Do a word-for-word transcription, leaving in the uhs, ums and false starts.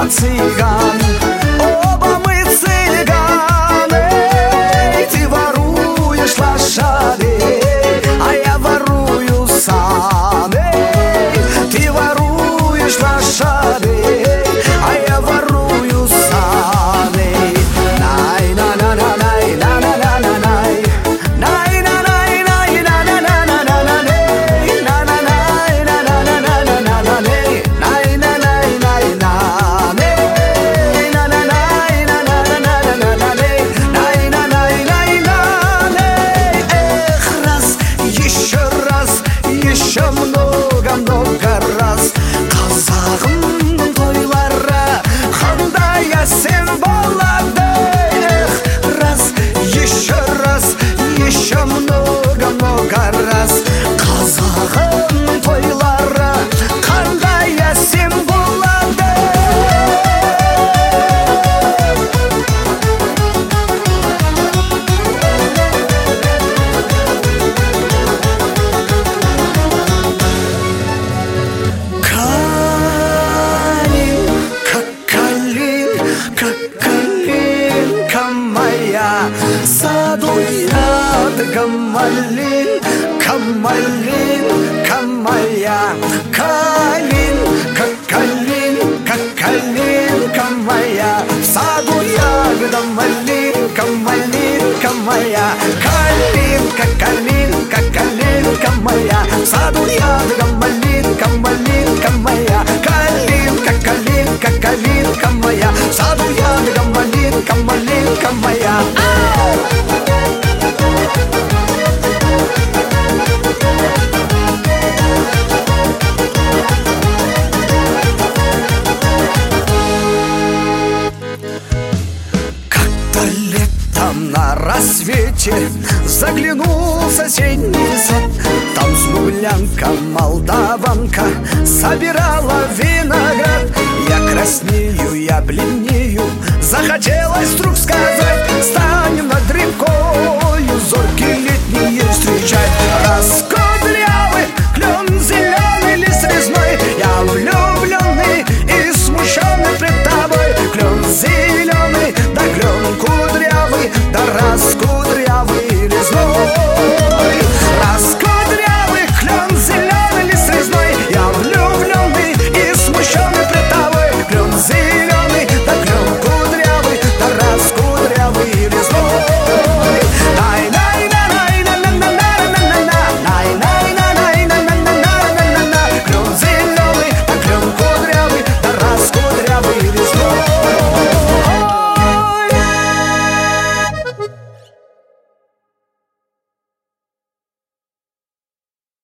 цыган, оба мы цыганы. Ты воруешь лошадей, а я ворую саны. Ты воруешь лошадей, а я ворую саны. Най на на на най на на на на най. Най на най най на на на на на на най. На на най на на на на на на на най. Най на най най на най. На на най на на на на на на на най. Най на най най на най. Эх, раз, еще раз, еще много-много раз. Қазағымның тойлары қандай әсем болады. Эх, раз, еще раз, еще много-много раз. Қазағымның тойлары қандай әсем болады. Калинка, калинка моя, саду ядга малинка, малинка моя. Калинка, калинка, калинка моя, саду ягода малинка, малинка моя. Калинка, калинка, калинка моя, саду ягода малинка, малинка моя. Калинка, калинка, калинка моя, саду ягода малинка, малинка моя. Как-то летом на рассвете заглянул в соседний сад. Там смуглянка, молдаванка собирала виноград. Я краснею, я бледнею, захотелось вдруг сказать: